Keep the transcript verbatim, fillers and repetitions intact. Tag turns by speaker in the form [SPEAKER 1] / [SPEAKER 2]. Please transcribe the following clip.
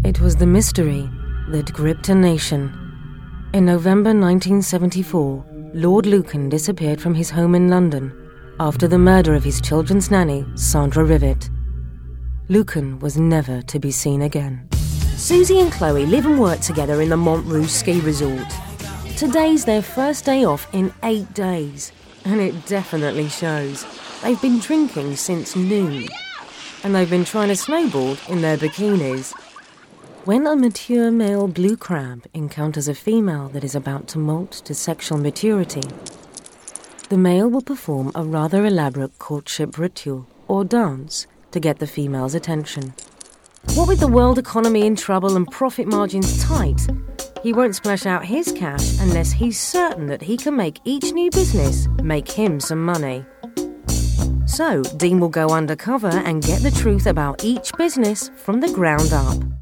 [SPEAKER 1] It was the mystery that gripped a nation. In November nineteen seventy-four, Lord Lucan disappeared from his home in London after the murder of his children's nanny, Sandra Rivet. Lucan was never to be seen again.
[SPEAKER 2] Susie and Chloe live and work together in the Montrouge ski resort. Today's their first day off in eight days, and it definitely shows. They've been drinking since noon, and they've been trying to snowboard in their bikinis.
[SPEAKER 1] When a mature male blue crab encounters a female that is about to molt to sexual maturity, the male will perform a rather elaborate courtship ritual or dance to get the female's attention.
[SPEAKER 2] What with the world economy in trouble and profit margins tight, he won't splash out his cash unless he's certain that he can make each new business make him some money. So Dean will go undercover and get the truth about each business from the ground up.